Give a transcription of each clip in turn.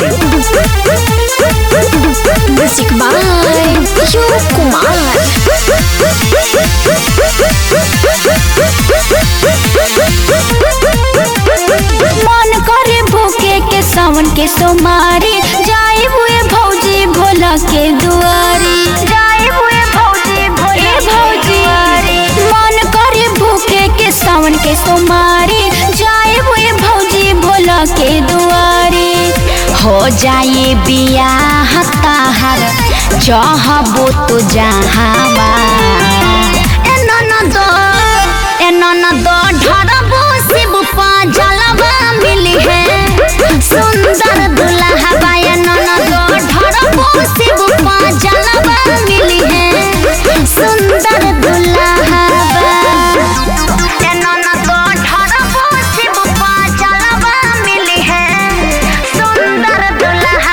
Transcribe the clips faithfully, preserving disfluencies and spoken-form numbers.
in. Music by Yu Kumar. मन करे भूखे के सावन के सोमारी जाए हुए भौजी भोला के दुआरी जाए हुए भौजी भोले भौजी मन करे भूखे के सावन के सोमारी जाए हुए भौजी भोला के दुआरी हो जाए बियाह ताहर चाहबो तो जहावा ए ननद ए ननद ढरबो शिव पा जलवा मिली है सुंदर दुल्हा बाया ननद ढरबो शिव पा जलवा मिली है सुंदर दुल्हा ए ननद ढरबो शिव पा जलवा मिली है सुंदर दुल्हा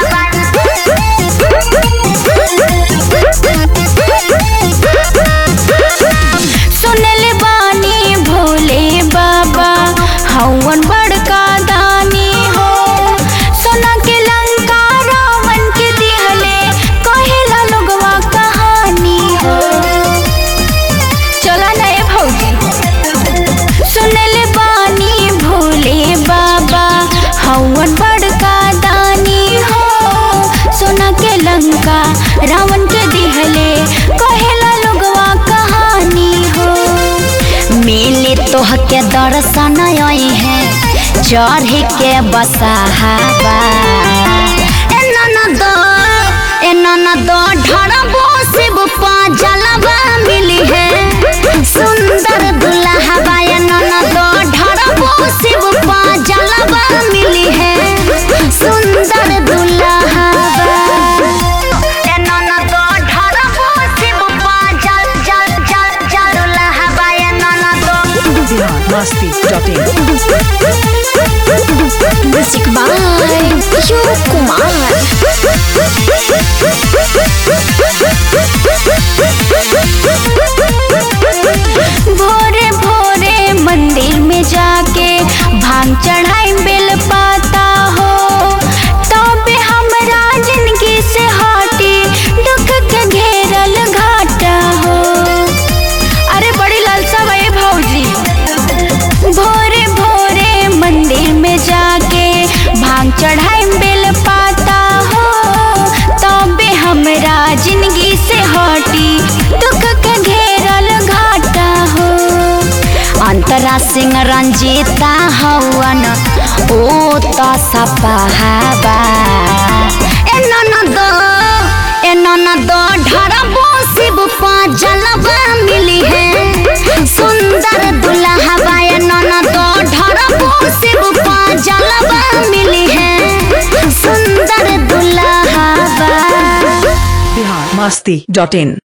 सुनले बानी भोले बाबा हवन बड़का दानी हो सोना के लंका रावण के दिहले कहेला लोगवा कहानी हो चला नए भौजी सुनले बानी भोले बाबा हवन बड़का दानी हो सोना के लंका रावण के दिहले कहेला लोगवा कहानी हो मिले तोह के दर्शन आई है चढ़ के बसाहबा ए ननद ए ननद ढरबो शिव पा जलवा मिली है सुंदर दुल्हा बाया ननद ढरबो शिव पा जलवा मिली है सुंदर दुल्हा ए ननद ढरबो शिव पा जल जल जल जल दुल्हा बाया ननद Bihar Masti dot in. Music by Yu Kumar. भोरे भोरे मंदिर में जाके भांग चढ़ाई बेल पाता हो तबे हमरा जिंदगी से हटी दुख के घेरल घाटा हो अरे बड़ी लालसा भाई भौजी भोरे भोरे मंदिर में जाके भांग चढ़ाई बेल पाता हो तबे हमरा जिंदगी से हटी दुख के घेरल घाटा हो अंतरा सिंह रंजीता हवन ओ तो सपहाबा ए ननद ए ननद ढरबो शिव पा जलवा मिली है सुंदर दुल्हा बाया ननद ढरबो शिव पा जलवा मिली है सुंदर दुल्हा Bihar Masti dot in.